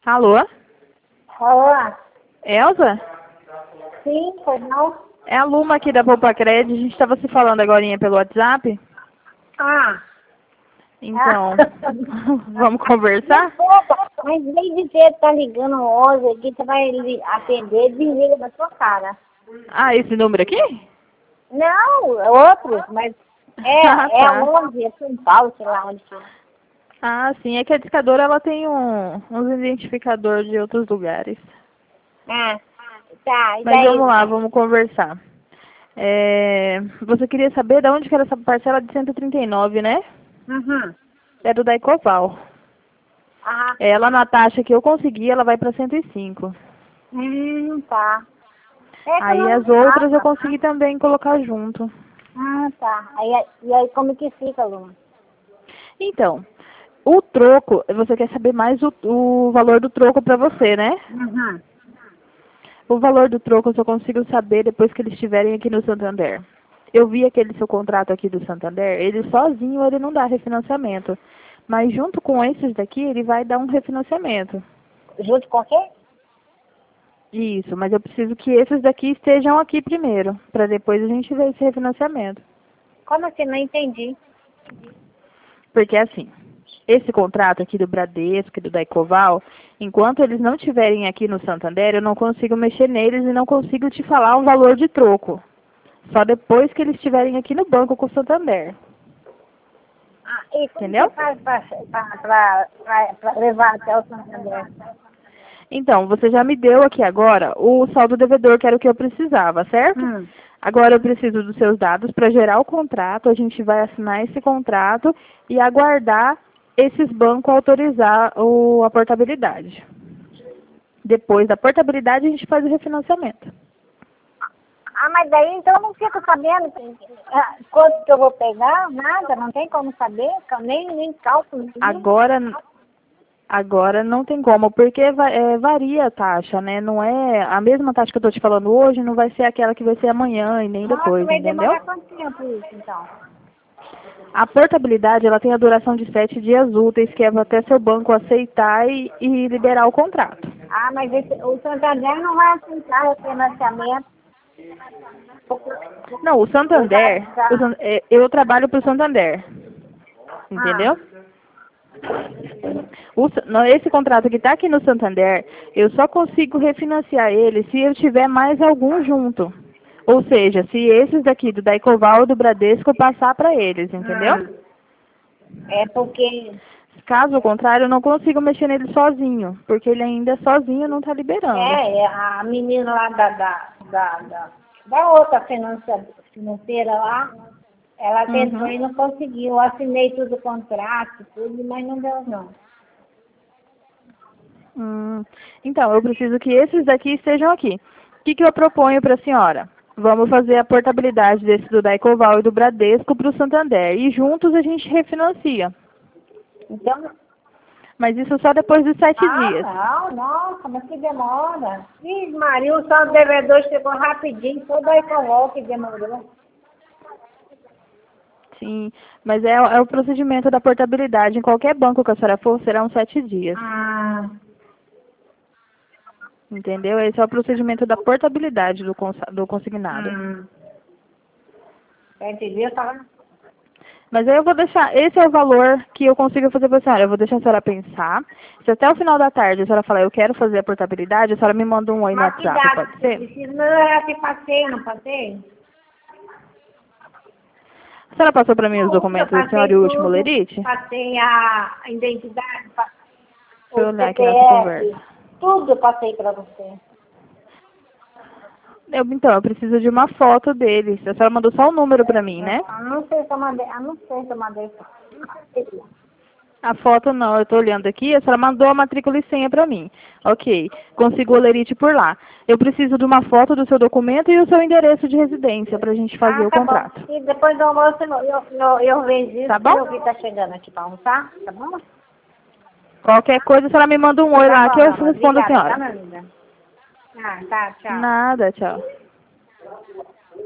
Alô? Olá. Elza? Sim, foi não? É a Luma aqui da Poupa Crédito. A gente estava se falando agorinha pelo WhatsApp. Ah. Então, vamos conversar? Mas nem dizer que tá ligando hoje aqui, você vai atender, desliga da sua cara. Ah, esse número aqui? Não, é outro, mas Ah, é tá. onde? É São Paulo, sei lá onde que é. Ah, sim. É que a discadora ela tem uns identificadores de outros lugares. Ah, tá, e Mas daí? vamos lá, vamos conversar. Você queria saber de onde que era essa parcela de 139, né? Uhum. É do Daicoval. Ah, Ela na taxa que eu consegui, ela vai para 105. tá. É que eu Aí não as outras eu faço. consegui também colocar junto. Ah, tá. E aí como que fica, Luma? Então, o troco, você quer saber mais o valor do troco para você, né? Uhum. O valor do troco eu só consigo saber depois que eles estiverem aqui no Santander. Eu vi aquele seu contrato aqui do Santander, ele sozinho ele não dá refinanciamento. Mas junto com esses daqui, ele vai dar um refinanciamento. Junto com quem? Isso, mas eu preciso que esses daqui estejam aqui primeiro, para depois a gente ver esse refinanciamento. Como assim? Não entendi. Porque assim, esse contrato aqui do Bradesco e do Daicoval, enquanto eles não estiverem aqui no Santander, eu não consigo mexer neles e não consigo te falar um valor de troco. Só depois que eles estiverem aqui no banco com o Santander. Ah, e como você Entendeu? faz para levar até o Santander? Então, você já me deu aqui agora o saldo devedor, que era o que eu precisava, certo? Hum. Agora eu preciso dos seus dados para gerar o contrato, a gente vai assinar esse contrato e aguardar esses bancos autorizar a portabilidade. Depois da portabilidade, a gente faz o refinanciamento. Ah, mas daí então eu não fico sabendo quanto que eu vou pegar, nada, não tem como saber, nem cálculo nenhum. Agora não tem como, porque varia a taxa, né? Não é a mesma taxa que eu estou te falando hoje, não vai ser aquela que vai ser amanhã e nem Nossa, depois, vai entendeu? demorar quanto tempo isso então? A portabilidade, ela tem a duração de 7 dias úteis, que é até seu banco aceitar e liberar o contrato. Ah, mas o Santander não vai aceitar o financiamento. Não, o Santander, eu trabalho para o Santander, Ah, entendeu? Esse contrato que está aqui no Santander, eu só consigo refinanciar ele se eu tiver mais algum junto. Ou seja, se esses daqui do Daicoval ou do Bradesco eu passar para eles, entendeu? é porque Caso contrário, eu não consigo mexer nele sozinho, porque ele ainda sozinho não está liberando. a menina lá da outra financeira lá, ela tentou Uhum. e não conseguiu. Eu assinei tudo o contrato, tudo, mas não deu não. Então, eu preciso que esses daqui estejam aqui. O que eu proponho para a senhora? Vamos fazer a portabilidade desse do Daicoval e do Bradesco para o Santander. E juntos a gente refinancia. Então, Mas isso só depois dos 7 dias. não, nossa, mas que demora. Ih, Maria, o saldo devedor chegou rapidinho, só daí coloca que demorou. Sim, mas é o procedimento da portabilidade. Em qualquer banco que a senhora for, serão 7 dias. Ah, Entendeu? Esse é o procedimento da portabilidade do consignado. entendeu? Tá? Mas aí eu vou deixar, esse é o valor que eu consigo fazer para a senhora. Eu vou deixar a senhora pensar. Se até o final da tarde a senhora falar, eu quero fazer a portabilidade, a senhora me manda um oi no Mas que WhatsApp, dado pode que você ser? precisa? Não, eu te passei, não passei? A senhora passou para mim os Eu documentos da senhora passei e o último tudo, lerite? passei a identidade, Deixa eu o olhar aqui nossa CPF, conversa. tudo eu passei para você. Então, eu preciso de uma foto deles. A senhora mandou só o número para mim, né? Não sei se eu mandei, não sei se eu mandei. A foto não, eu estou olhando aqui, a senhora mandou a matrícula e senha para mim. Ok, consigo o lerite por lá. Eu preciso de uma foto do seu documento e o seu endereço de residência para a gente fazer o Tá bom. contrato. E depois do almoço eu vejo isso Tá que bom? eu vi tá chegando aqui para almoçar, tá bom? Qualquer coisa, a senhora me manda um oi Tá lá que bom, eu meu amor. respondo a Obrigada, tá, senhora. minha linda? Tá, tchau. Nada, tchau.